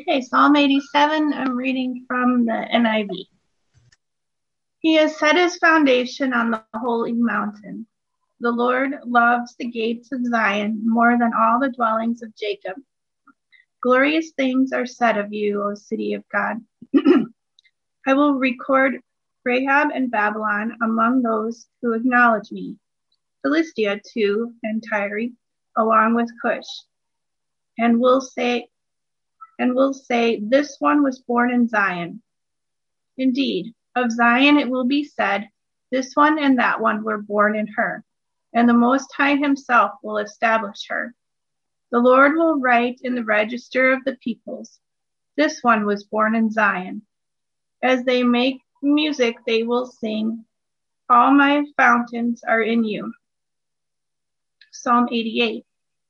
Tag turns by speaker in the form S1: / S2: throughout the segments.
S1: Okay, Psalm 87, I'm reading from the NIV. He has set his foundation on the holy mountain. The Lord loves the gates of Zion more than all the dwellings of Jacob. Glorious things are said of you, O city of God. I will record Rahab and Babylon among those who acknowledge me, Philistia too, and Tyre, along with Cush, and will say, this one was born in Zion. Indeed, of Zion it will be said, this one and that one were born in her, and the Most High himself will establish her. The Lord will write in the register of the peoples, this one was born in Zion. As they make music, they will sing, all my fountains are in you. Psalm 88.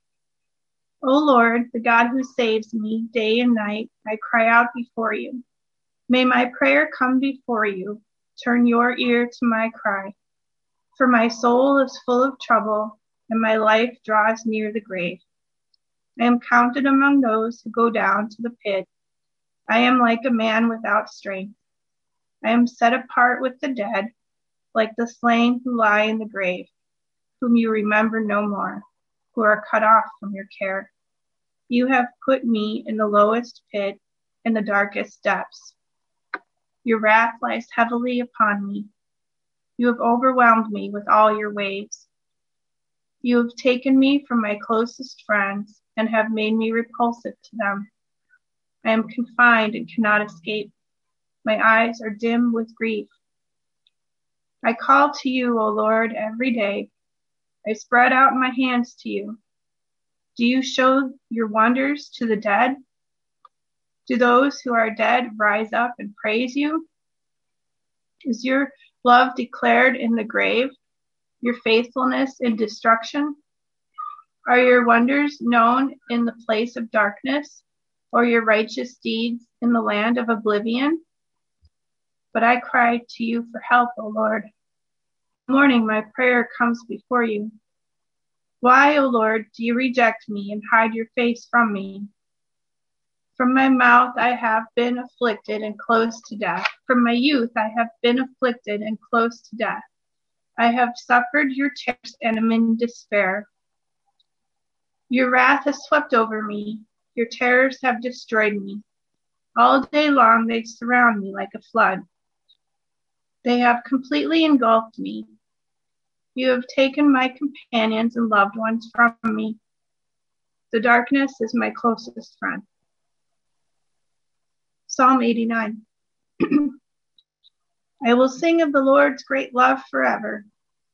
S1: O Lord, the God who saves me day and night, I cry out before you. May my prayer come before you. Turn your ear to my cry. For my soul is full of trouble, and my life draws near the grave. I am counted among those who go down to the pit. I am like a man without strength. I am set apart with the dead, like the slain who lie in the grave, whom you remember no more, who are cut off from your care. You have put me in the lowest pit, in the darkest depths. Your wrath lies heavily upon me. You have overwhelmed me with all your waves. You have taken me from my closest friends and have made me repulsive to them. I am confined and cannot escape. My eyes are dim with grief. I call to you, O Lord, every day. I spread out my hands to you. Do you show your wonders to the dead? Do those who are dead rise up and praise you? Is your love declared in the grave, your faithfulness in destruction? Are your wonders known in the place of darkness, or your righteous deeds in the land of oblivion? But I cry to you for help, O Lord. In the morning my prayer comes before you. Why, O Lord, do you reject me and hide your face from me? From my mouth I have been afflicted and close to death. From my youth I have been afflicted and close to death. I have suffered your terrors and am in despair. Your wrath has swept over me. Your terrors have destroyed me. All day long they surround me like a flood. They have completely engulfed me. You have taken my companions and loved ones from me. The darkness is my closest friend. Psalm 89. I will sing of the Lord's great love forever.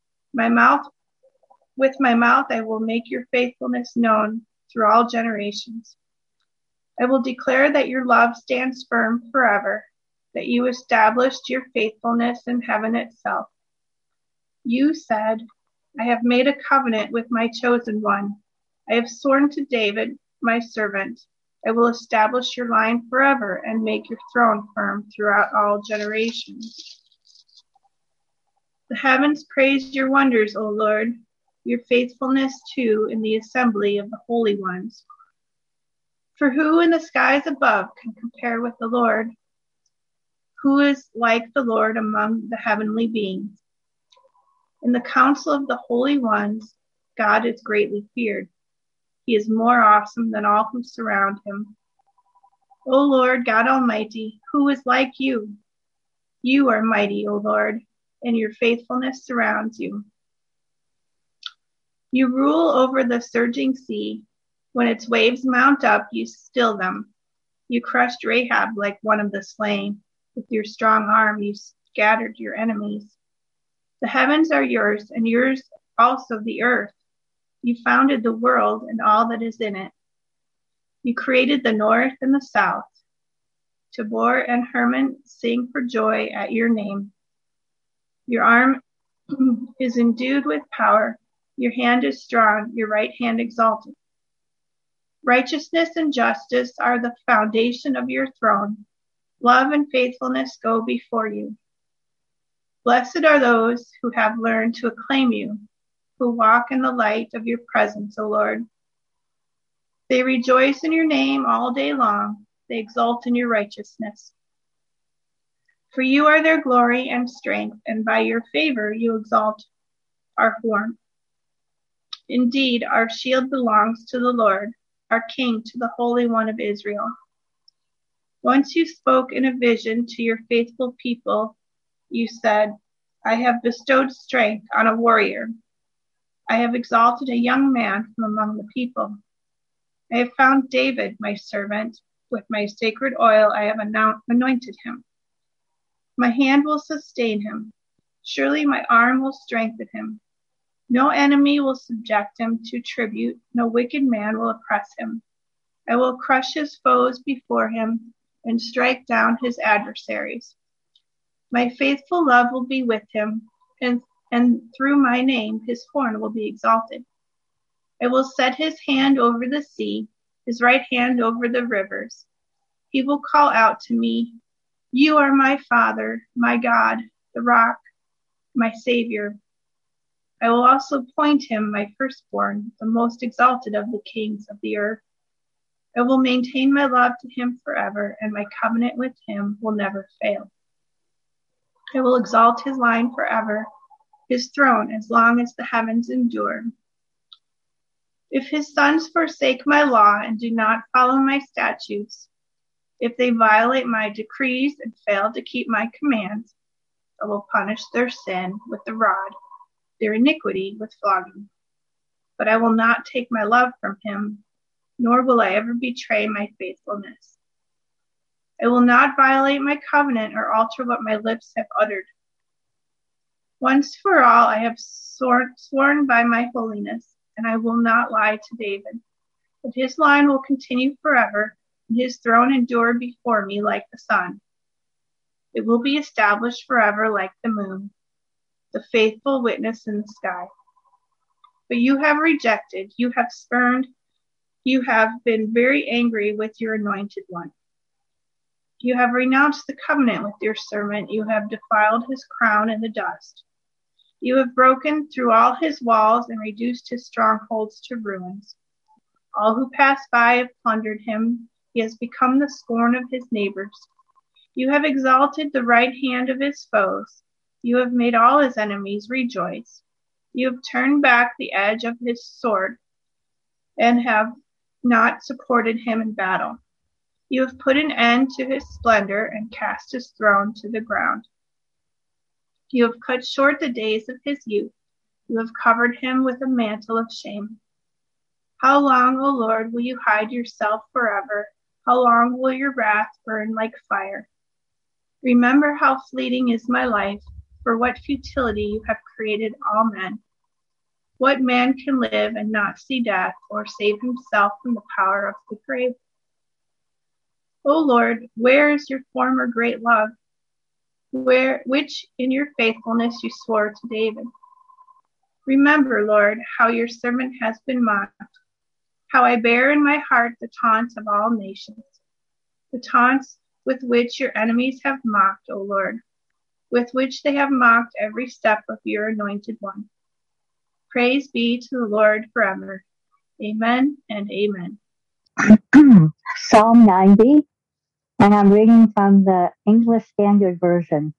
S1: With my mouth I will make your faithfulness known through all generations. I will declare that your love stands firm forever, that you established your faithfulness in heaven itself. You said, I have made a covenant with my chosen one. I have sworn to David, my servant. I will establish your line forever and make your throne firm throughout all generations. The heavens praise your wonders, O Lord, your faithfulness too in the assembly of the holy ones. For who in the skies above can compare with the Lord? Who is like the Lord among the heavenly beings? In the council of the holy ones, God is greatly feared. He is more awesome than all who surround him. O Lord God Almighty, who is like you? You are mighty, O Lord, and your faithfulness surrounds you. You rule over the surging sea. When its waves mount up, you still them. You crushed Rahab like one of the slain. With your strong arm, you scattered your enemies. The heavens are yours, and yours also the earth. You founded the world and all that is in it. You created the north and the south. Tabor and Hermon sing for joy at your name. Your arm is endued with power. Your hand is strong, your right hand exalted. Righteousness and justice are the foundation of your throne. Love and faithfulness go before you. Blessed are those who have learned to acclaim you, who walk in the light of your presence, O Lord. They rejoice in your name all day long. they exult in your righteousness. For you are their glory and strength, and by your favor you exalt our horn. Indeed, our shield belongs to the Lord, our King, to the Holy One of Israel. Once you spoke in a vision to your faithful people, you said, I have bestowed strength on a warrior. I have exalted a young man from among the people. I have found David, my servant. With my sacred oil I have anointed him. My hand will sustain him. Surely my arm will strengthen him. No enemy will subject him to tribute. No wicked man will oppress him. I will crush his foes before him and strike down his adversaries. My faithful love will be with him, and through my name his horn will be exalted. I will set his hand over the sea, his right hand over the rivers. He will call out to me, You are my Father, my God, the rock, my Savior. I will also appoint him my firstborn, the most exalted of the kings of the earth. I will maintain my love to him forever, and my covenant with him will never fail. I will exalt his line forever, his throne as long as the heavens endure. If his sons forsake my law and do not follow my statutes, if they violate my decrees and fail to keep my commands, I will punish their sin with the rod, their iniquity with flogging. But I will not take my love from him, nor will I ever betray my faithfulness. I will not violate my covenant or alter what my lips have uttered. Once for all, I have sworn by my holiness, and I will not lie to David. But his line will continue forever, and his throne endure before me like the sun. It will be established forever like the moon, the faithful witness in the sky. But you have rejected, you have spurned, you have been very angry with your anointed one. You have renounced the covenant with your servant. You have defiled his crown in the dust. You have broken through all his walls and reduced his strongholds to ruins. All who pass by have plundered him. He has become the scorn of his neighbors. You have exalted the right hand of his foes. You have made all his enemies rejoice. You have turned back the edge of his sword and have not supported him in battle. You have put an end to his splendor and cast his throne to the ground. You have cut short the days of his youth. You have covered him with a mantle of shame. How long, O Lord, will you hide yourself forever? How long will your wrath burn like fire? Remember how fleeting is my life. For what futility you have created all men. What man can live and not see death or save himself from the power of the grave? O Lord, where is your former great love, which in your faithfulness you swore to David? Remember, Lord, how your servant has been mocked, how I bear in my heart the taunts of all nations, the taunts with which your enemies have mocked, O Lord, with which they have mocked every step of your anointed one. Praise be to the Lord forever. Amen and amen.
S2: Psalm 90, and I'm reading from the English Standard Version.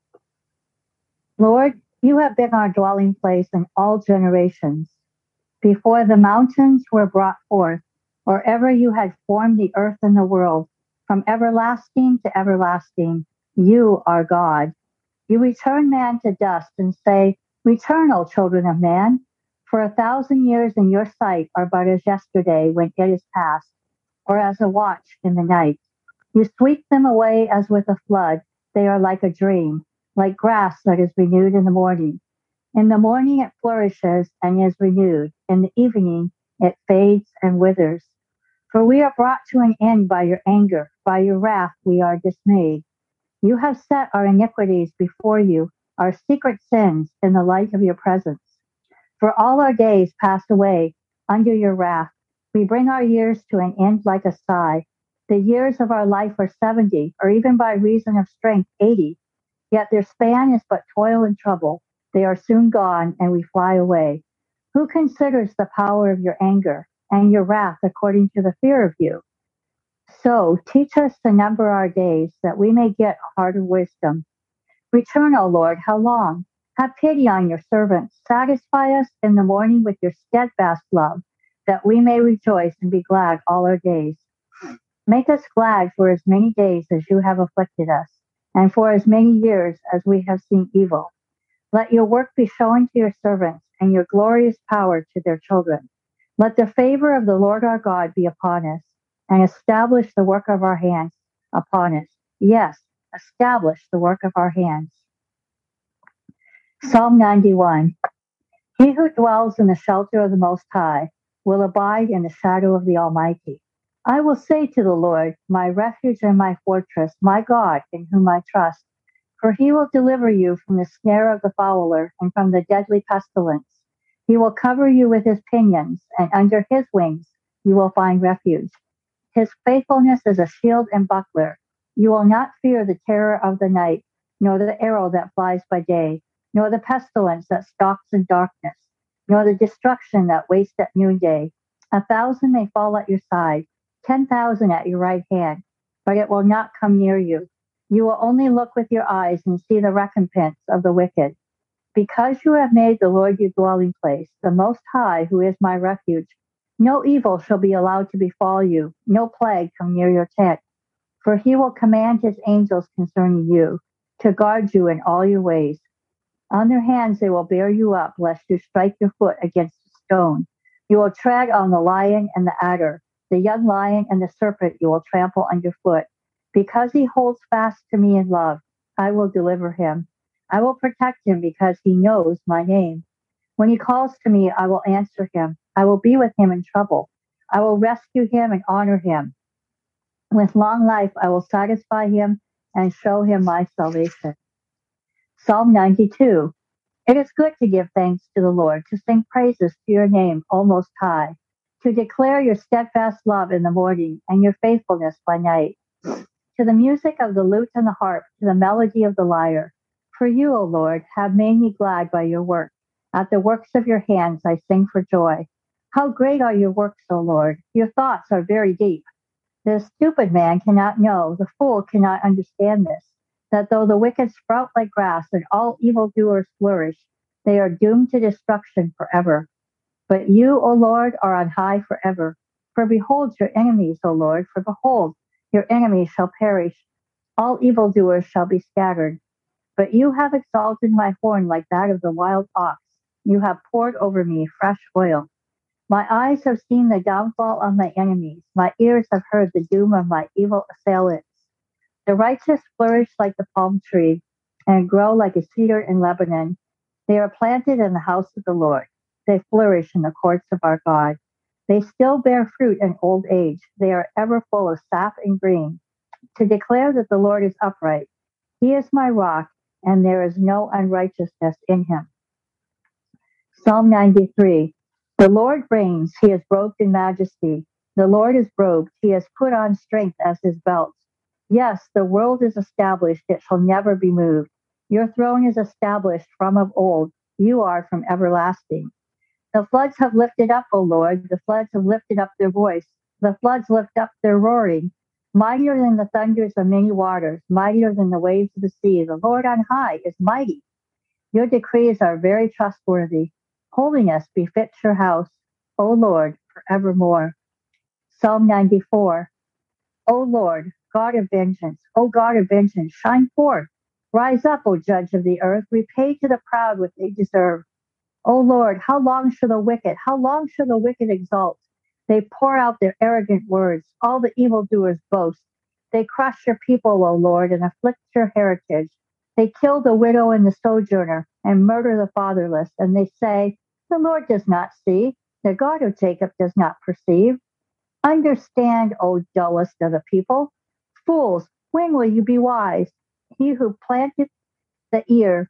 S2: Lord, you have been our dwelling place in all generations. Before the mountains were brought forth, or ever you had formed the earth and the world, from everlasting to everlasting, you are God. You return man to dust and say, Return, O children of man, for 1,000 years in your sight are but as yesterday when it is past, or as a watch in the night. You sweep them away as with a flood. They are like a dream, like grass that is renewed in the morning. In the morning it flourishes and is renewed. In the evening it fades and withers. For we are brought to an end by your anger. By your wrath we are dismayed. You have set our iniquities before you, our secret sins in the light of your presence. For all our days pass away under your wrath. We bring our years to an end like a sigh. The years of our life are 70, or even by reason of strength 80. Yet their span is but toil and trouble. They are soon gone, and we fly away. Who considers the power of your anger and your wrath according to the fear of you? So teach us to number our days, that we may get a heart of wisdom. Return, O Lord, how long? Have pity on your servants. Satisfy us in the morning with your steadfast love, that we may rejoice and be glad all our days. Make us glad for as many days as you have afflicted us, and for as many years as we have seen evil. Let your work be shown to your servants, and your glorious power to their children. Let the favor of the Lord our God be upon us, and establish the work of our hands upon us. Yes, establish the work of our hands. Psalm 91. He who dwells in the shelter of the Most High will abide in the shadow of the Almighty. I will say to the Lord, my refuge and my fortress, my God, in whom I trust. For he will deliver you from the snare of the fowler and from the deadly pestilence. He will cover you with his pinions, and under his wings you will find refuge. His faithfulness is a shield and buckler. You will not fear the terror of the night, nor the arrow that flies by day, nor the pestilence that stalks in darkness, nor the destruction that wastes at noonday. 1,000 may fall at your side, 10,000 at your right hand, but it will not come near you. You will only look with your eyes and see the recompense of the wicked. Because you have made the Lord your dwelling place, the Most High, who is my refuge, no evil shall be allowed to befall you, no plague come near your tent. For he will command his angels concerning you, to guard you in all your ways. On their hands they will bear you up, lest you strike your foot against a stone. You will tread on the lion and the adder, the young lion and the serpent you will trample underfoot. Because he holds fast to me in love, I will deliver him. I will protect him because he knows my name. When he calls to me, I will answer him. I will be with him in trouble. I will rescue him and honor him. With long life, I will satisfy him and show him my salvation. Psalm 92. It is good to give thanks to the Lord, to sing praises to your name, O Most High, to declare your steadfast love in the morning and your faithfulness by night, to the music of the lute and the harp, to the melody of the lyre. For you, O Lord, have made me glad by your work. At the works of your hands I sing for joy. How great are your works, O Lord! Your thoughts are very deep. The stupid man cannot know, the fool cannot understand this, that though the wicked sprout like grass and all evildoers flourish, they are doomed to destruction forever. But you, O Lord, are on high forever. For behold your enemies, O Lord, for behold, your enemies shall perish. All evildoers shall be scattered. But you have exalted my horn like that of the wild ox. You have poured over me fresh oil. My eyes have seen the downfall of my enemies. My ears have heard the doom of my evil assailants. The righteous flourish like the palm tree and grow like a cedar in Lebanon. They are planted in the house of the Lord. They flourish in the courts of our God. They still bear fruit in old age. They are ever full of sap and green. To declare that the Lord is upright. He is my rock, and there is no unrighteousness in him. Psalm 93. The Lord reigns. He is robed in majesty. The Lord is robed. He has put on strength as his belt. Yes, the world is established. It shall never be moved. Your throne is established from of old. You are from everlasting. The floods have lifted up, O Lord. The floods have lifted up their voice. The floods lift up their roaring. Mightier than the thunders of many waters, mightier than the waves of the sea. The Lord on high is mighty. Your decrees are very trustworthy. Holiness befits your house, O Lord, forevermore. Psalm 94. O Lord, God of vengeance, O God of vengeance, shine forth. Rise up, O Judge of the earth. Repay to the proud what they deserve. O Lord, how long shall the wicked exalt? They pour out their arrogant words. All the evildoers boast. They crush your people, O Lord, and afflict your heritage. They kill the widow and the sojourner and murder the fatherless. And they say, the Lord does not see. The God of Jacob does not perceive. Understand, O dullest of the people. Fools, when will you be wise? He who planted the ear,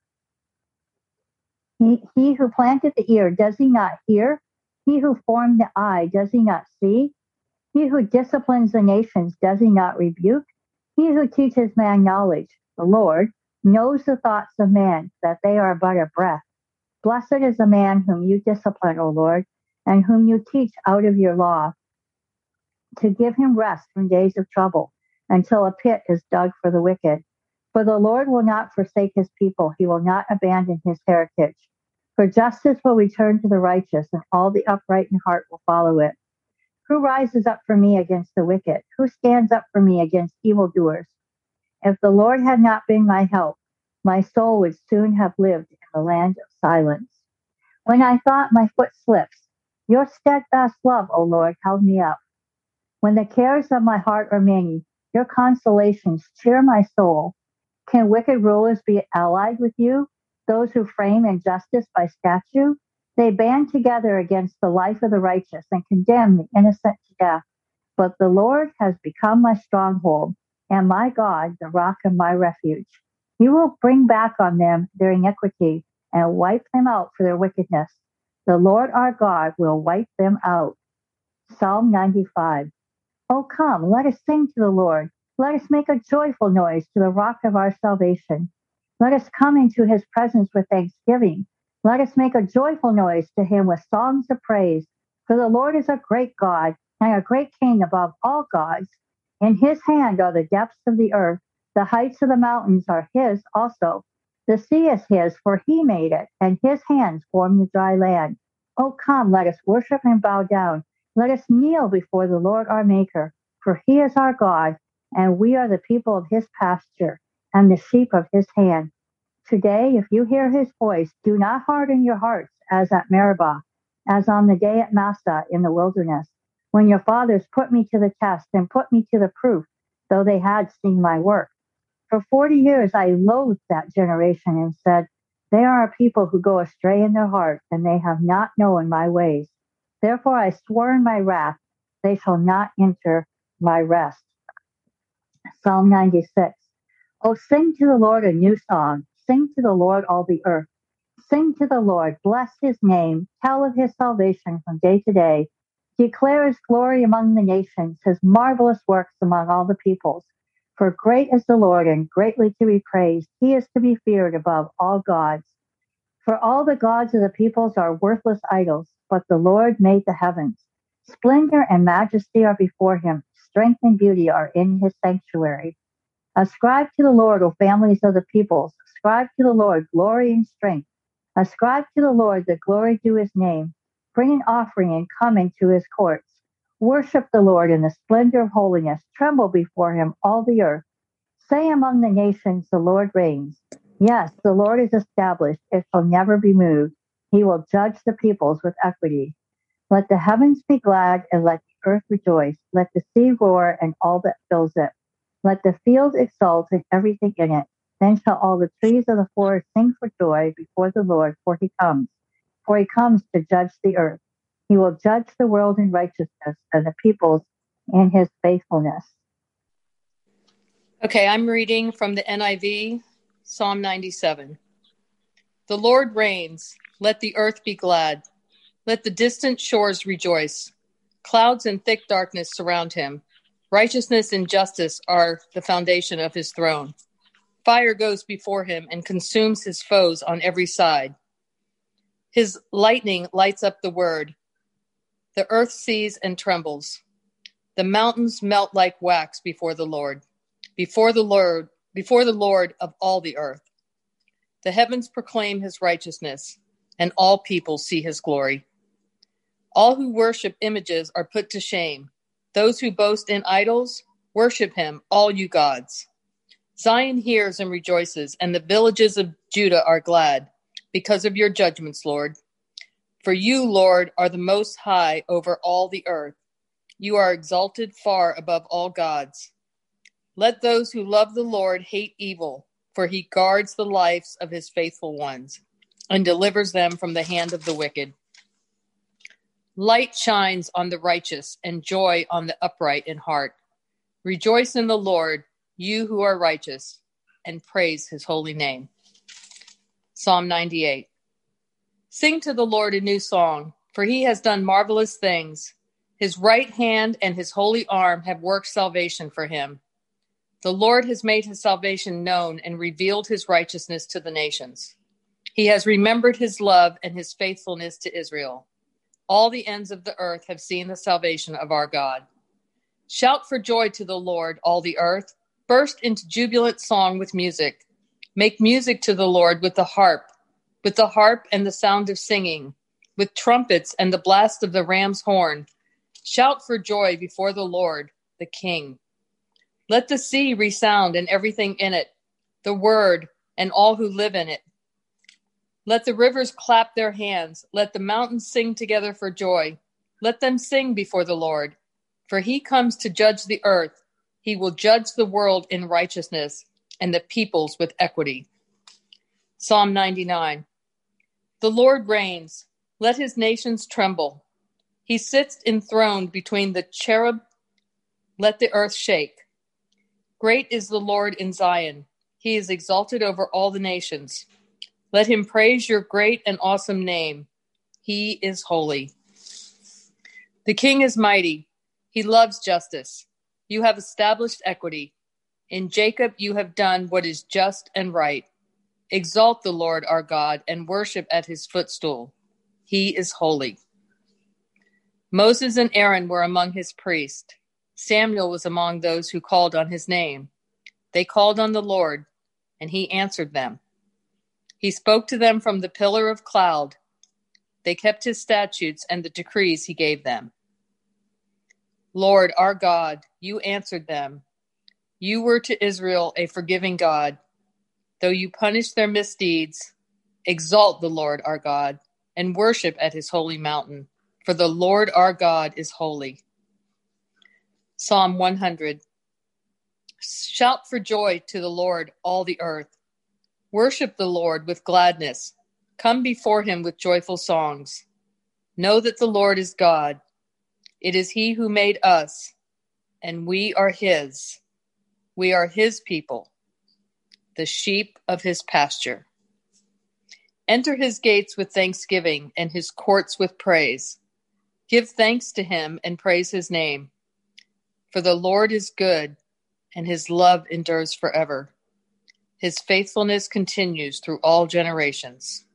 S2: he who planted the ear, does he not hear? He who formed the eye, does he not see? He who disciplines the nations, does he not rebuke? He who teaches man knowledge, the Lord, knows the thoughts of man, that they are but a breath. Blessed is the man whom you discipline, O Lord, and whom you teach out of your law. to give him rest from days of trouble, until a pit is dug for the wicked. For the Lord will not forsake his people. He will not abandon his heritage. For justice will return to the righteous, and all the upright in heart will follow it. Who rises up for me against the wicked? Who stands up for me against evildoers? If the Lord had not been my help, my soul would soon have lived in the land of silence. When I thought my foot slips, your steadfast love, O Lord, held me up. When the cares of my heart are many, your consolations cheer my soul. Can wicked rulers be allied with you, those who frame injustice by statute? They band together against the life of the righteous and condemn the innocent to death. But the Lord has become my stronghold, and my God, the rock of my refuge. He will bring back on them their iniquity and wipe them out for their wickedness. The Lord our God will wipe them out. Psalm 95. Oh, come, let us sing to the Lord. Let us make a joyful noise to the rock of our salvation. Let us come into his presence with thanksgiving. Let us make a joyful noise to him with songs of praise. For the Lord is a great God and a great King above all gods. In his hand are the depths of the earth. The heights of the mountains are his also. The sea is his, for he made it, and his hands formed the dry land. Oh, come, let us worship and bow down. Let us kneel before the Lord our Maker, for he is our God, and we are the people of his pasture and the sheep of his hand. Today, if you hear his voice, do not harden your hearts as at Meribah, as on the day at Massah in the wilderness, when your fathers put me to the test and put me to the proof, though they had seen my work. For 40 years I loathed that generation and said, they are a people who go astray in their heart, and they have not known my ways. Therefore I swore in my wrath, they shall not enter my rest. Psalm 96. Oh, sing to the Lord a new song. Sing to the Lord, all the earth. Sing to the Lord, bless his name. Tell of his salvation from day to day. Declare his glory among the nations, his marvelous works among all the peoples. For great is the Lord and greatly to be praised. He is to be feared above all gods. For all the gods of the peoples are worthless idols, but the Lord made the heavens. Splendor and majesty are before him. Strength and beauty are in his sanctuary. Ascribe to the Lord, O families of the peoples. Ascribe to the Lord glory and strength. Ascribe to the Lord the glory due his name. Bring an offering and come into his courts. Worship the Lord in the splendor of holiness. Tremble before him, all the earth. Say among the nations, the Lord reigns. Yes, the Lord is established. It shall never be moved. He will judge the peoples with equity. Let the heavens be glad and let the earth rejoice. Let the sea roar and all that fills it. Let the field exult and everything in it. Then shall all the trees of the forest sing for joy before the Lord, for he comes. For he comes to judge the earth. He will judge the world in righteousness and the peoples in his faithfulness.
S3: Okay, I'm reading from the NIV, Psalm 97. The Lord reigns. Let the earth be glad. Let the distant shores rejoice. Clouds and thick darkness surround him. Righteousness and justice are the foundation of his throne. Fire goes before him and consumes his foes on every side. His lightning lights up the word. The earth sees and trembles. The mountains melt like wax before the Lord of all the earth. The heavens proclaim his righteousness, and all people see his glory. All who worship images are put to shame. Those who boast in idols, worship him, all you gods. Zion hears and rejoices, and the villages of Judah are glad, because of your judgments, Lord. For you, Lord, are the most high over all the earth. You are exalted far above all gods. Let those who love the Lord hate evil, for he guards the lives of his faithful ones and delivers them from the hand of the wicked. Light shines on the righteous and joy on the upright in heart. Rejoice in the Lord, you who are righteous, and praise his holy name. Psalm 98. Sing to the Lord a new song, for he has done marvelous things. His right hand and his holy arm have worked salvation for him. The Lord has made his salvation known and revealed his righteousness to the nations. He has remembered his love and his faithfulness to Israel. All the ends of the earth have seen the salvation of our God. Shout for joy to the Lord, all the earth. Burst into jubilant song with music. Make music to the Lord with the harp and the sound of singing, with trumpets and the blast of the ram's horn. Shout for joy before the Lord, the King. Let the sea resound and everything in it, the word and all who live in it. Let the rivers clap their hands. Let the mountains sing together for joy. Let them sing before the Lord. For he comes to judge the earth. He will judge the world in righteousness and the peoples with equity. Psalm 99. The Lord reigns. Let his nations tremble. He sits enthroned between the cherub. Let the earth shake. Great is the Lord in Zion. He is exalted over all the nations. Let him praise your great and awesome name. He is holy. The King is mighty. He loves justice. You have established equity. In Jacob you have done what is just and right. Exalt the Lord our God and worship at his footstool. He is holy. Moses and Aaron were among his priests. Samuel was among those who called on his name. They called on the Lord, and he answered them. He spoke to them from the pillar of cloud. They kept his statutes and the decrees he gave them. Lord, our God, you answered them. You were to Israel a forgiving God. Though you punished their misdeeds, exalt the Lord our God and worship at his holy mountain, for the Lord our God is holy. Psalm 100. Shout for joy to the Lord, all the earth. Worship the Lord with gladness. Come before him with joyful songs. Know that the Lord is God. It is he who made us, and we are his. We are his people, the sheep of his pasture. Enter his gates with thanksgiving and his courts with praise. Give thanks to him and praise his name. For the Lord is good, and his love endures forever. His faithfulness continues through all generations.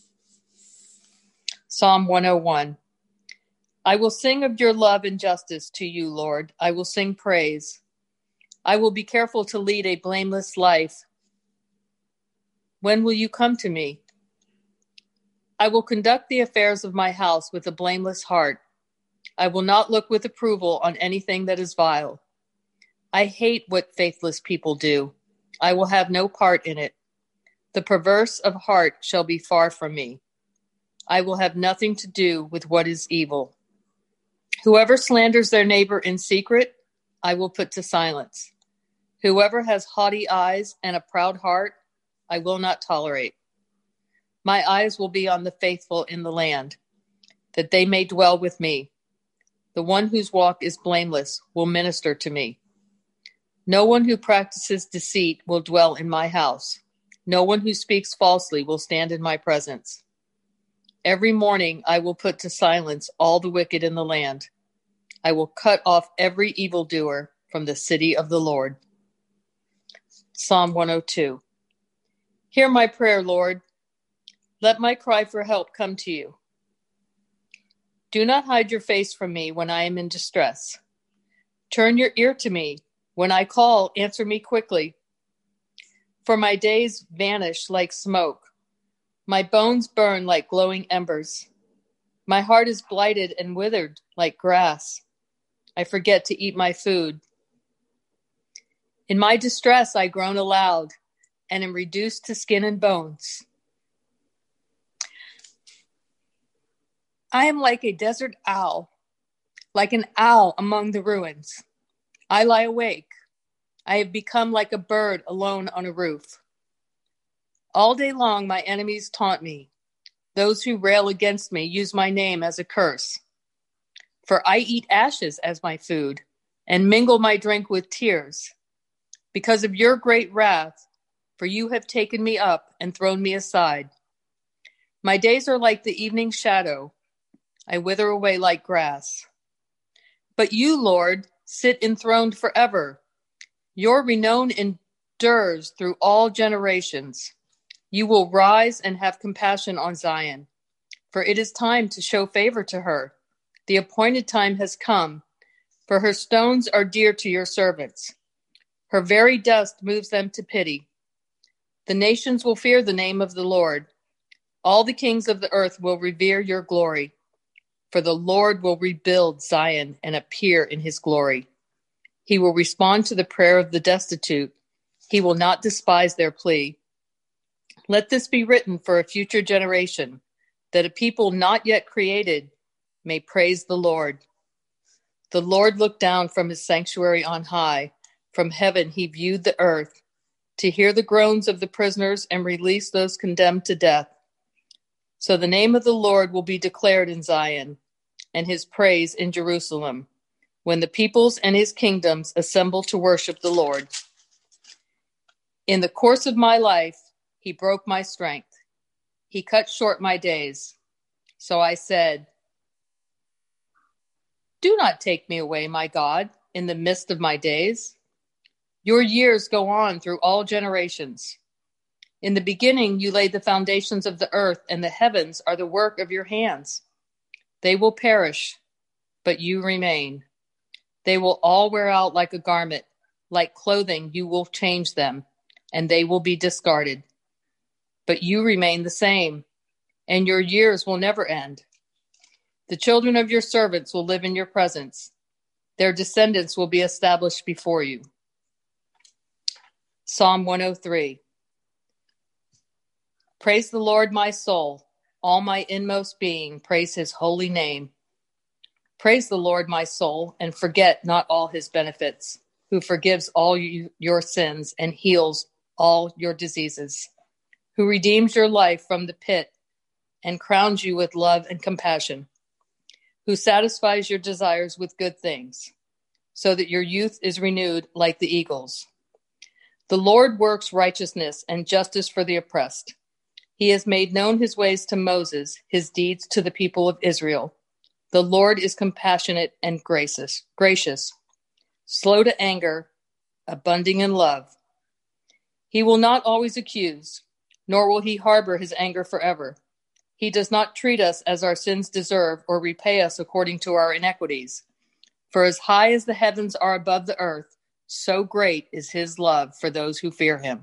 S3: Psalm 101. I will sing of your love and justice to you, Lord. I will sing praise. I will be careful to lead a blameless life. When will you come to me? I will conduct the affairs of my house with a blameless heart. I will not look with approval on anything that is vile. I hate what faithless people do. I will have no part in it. The perverse of heart shall be far from me. I will have nothing to do with what is evil. Whoever slanders their neighbor in secret, I will put to silence. Whoever has haughty eyes and a proud heart, I will not tolerate. My eyes will be on the faithful in the land, that they may dwell with me. The one whose walk is blameless will minister to me. No one who practices deceit will dwell in my house. No one who speaks falsely will stand in my presence. Every morning I will put to silence all the wicked in the land. I will cut off every evildoer from the city of the Lord. Psalm 102. Hear my prayer, Lord. Let my cry for help come to you. Do not hide your face from me when I am in distress. Turn your ear to me. When I call, answer me quickly. For my days vanish like smoke. My bones burn like glowing embers. My heart is blighted and withered like grass. I forget to eat my food. In my distress, I groan aloud and am reduced to skin and bones. I am like a desert owl, like an owl among the ruins. I lie awake. I have become like a bird alone on a roof. All day long, my enemies taunt me. Those who rail against me use my name as a curse. For I eat ashes as my food and mingle my drink with tears. Because of your great wrath, for you have taken me up and thrown me aside. My days are like the evening shadow. I wither away like grass. But you, Lord, sit enthroned forever. Your renown endures through all generations. You will rise and have compassion on Zion, for it is time to show favor to her. The appointed time has come. For her stones are dear to your servants. Her very dust moves them to pity. The nations will fear the name of the Lord. All the kings of the earth will revere your glory. For the Lord will rebuild Zion and appear in his glory. He will respond to the prayer of the destitute. He will not despise their plea. Let this be written for a future generation, that a people not yet created may praise the Lord. The Lord looked down from his sanctuary on high. From heaven he viewed the earth, to hear the groans of the prisoners and release those condemned to death. So the name of the Lord will be declared in Zion, and his praise in Jerusalem, when the peoples and his kingdoms assemble to worship the Lord. In the course of my life, he broke my strength. He cut short my days. So I said, do not take me away, my God, in the midst of my days. Your years go on through all generations. In the beginning, you laid the foundations of the earth, and the heavens are the work of your hands. They will perish, but you remain. They will all wear out like a garment. Like clothing, you will change them, and they will be discarded. But you remain the same, and your years will never end. The children of your servants will live in your presence. Their descendants will be established before you. Psalm 103. Praise the Lord, my soul. All my inmost being, praise his holy name. Praise the Lord, my soul, and forget not all his benefits, who forgives all your sins and heals all your diseases, who redeems your life from the pit and crowns you with love and compassion, who satisfies your desires with good things, so that your youth is renewed like the eagles. The Lord works righteousness and justice for the oppressed. He has made known his ways to Moses, his deeds to the people of Israel. The Lord is compassionate and gracious, slow to anger, abounding in love. He will not always accuse, nor will he harbor his anger forever. He does not treat us as our sins deserve or repay us according to our iniquities. For as high as the heavens are above the earth, so great is his love for those who fear him.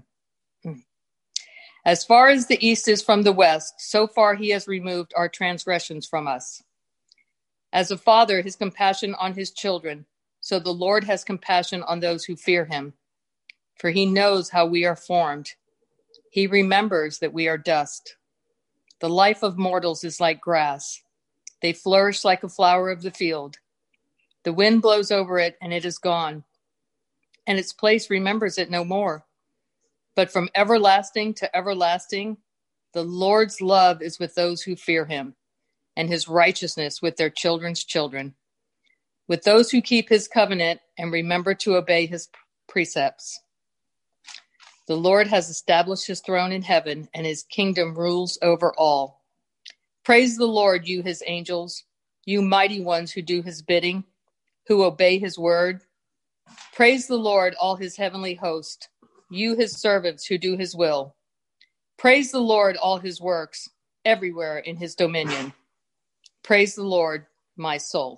S3: As far as the east is from the west, so far he has removed our transgressions from us. As a father, his compassion on his children, so the Lord has compassion on those who fear him. For he knows how we are formed. He remembers that we are dust. The life of mortals is like grass. They flourish like a flower of the field. The wind blows over it, and it is gone, and its place remembers it no more. But from everlasting to everlasting, the Lord's love is with those who fear him, and his righteousness with their children's children, with those who keep his covenant and remember to obey his precepts. The Lord has established his throne in heaven, and his kingdom rules over all. Praise the Lord, you his angels, you mighty ones who do his bidding, who obey his word. Praise the Lord, all his heavenly host, you his servants who do his will. Praise the Lord, all his works, everywhere in his dominion. Praise the Lord, my soul.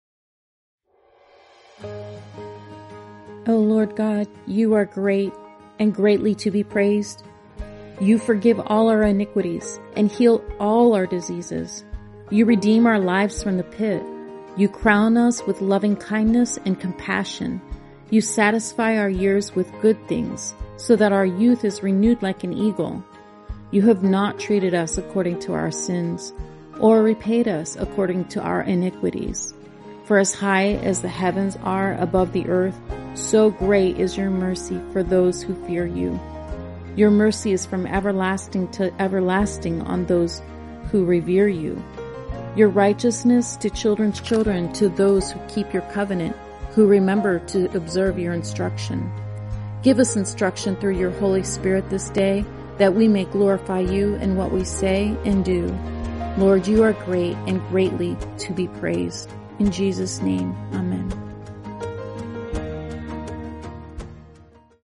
S4: O Lord God, you are great and greatly to be praised. You forgive all our iniquities and heal all our diseases. You redeem our lives from the pit. You crown us with loving kindness and compassion. You satisfy our years with good things, so that our youth is renewed like an eagle. You have not treated us according to our sins, or repaid us according to our iniquities. For as high as the heavens are above the earth, so great is your mercy for those who fear you. Your mercy is from everlasting to everlasting on those who revere you. Your righteousness to children's children, to those who keep your covenant, who remember to observe your instruction. Give us instruction through your Holy Spirit this day, that we may glorify you in what we say and do. Lord, you are great and greatly to be praised. In Jesus' name, amen.